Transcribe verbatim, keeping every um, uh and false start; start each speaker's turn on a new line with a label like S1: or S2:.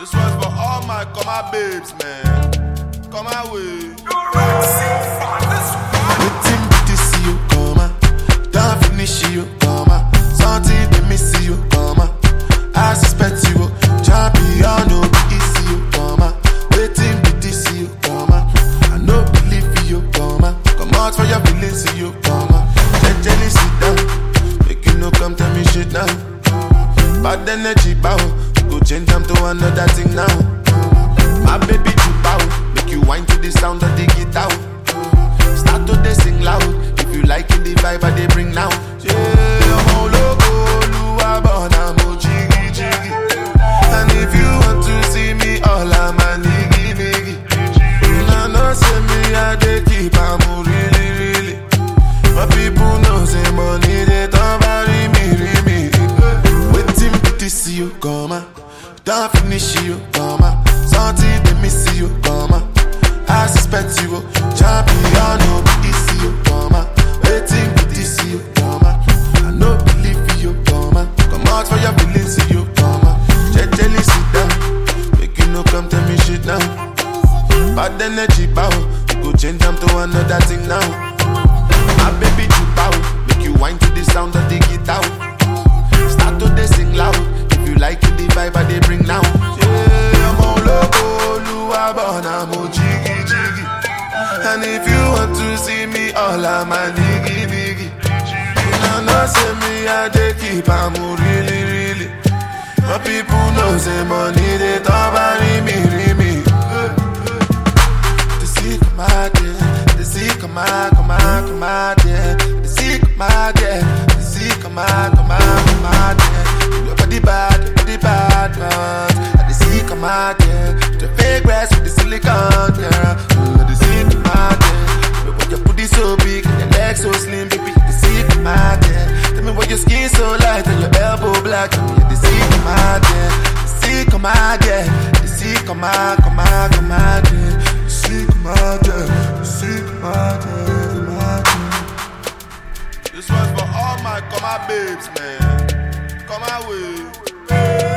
S1: This one's for all my comma babes, man. Come away.
S2: Waiting to see you come on. Don't finish you come on. Something they miss you come on. I suspect you champion no be easy you come on. Waiting to see you come on. I no believe you come on. Come out for your feelings you come on. Gently sit down. Make you no come tell me shit now. Bad energy bow. Go change them to another thing now. My baby you bow. Make you whine to the sound of the guitar. Start to they sing loud. If you like it, the vibe I they bring now. Yeah, I'm all logo, Luabon, I'm all jiggy jiggy. And if you want to see me, all I'm a niggy niggy. Now no say me, I they keep, I'm really really. My people know say money, they don't bury me, me. Waiting to see you come on. Don't finish you come on. Something they miss you come on. I suspect you champion no be easy you come on. Waiting to see you come on. I no believe you come on. Come out for your feelings you come on. Gently sit down. Make you no come tell me shit now. Bad energy bow. Go change them to another thing now. My baby you bow. Make you whine to the sound of the guitar. Start to they sing loud. If you like it, the vibe I they bring now. Yeah, I'm all logo, Luabon, I'm all jiggy jiggy. And if you want to see me, all I'm a niggy niggy. You know, no say me, I they keep, I'm really really. My people know say money, they don't bury me, me. The see come out there, the see come out, come out, come out there. The see come out there, the see come out, come out, come out there. Your body bad, your body bad, man. The see come out there, the fake breast with the silicone, yeah. The see come out there, when your booty so big and your legs so slim, baby. The see come out there, tell me why your skin so light and your elbow black. The see come out there, the see come out there, the see come out, come out, come out there. The see come out there, the see come out there, come out there.
S1: This one's for all my comma babes, man. Come away.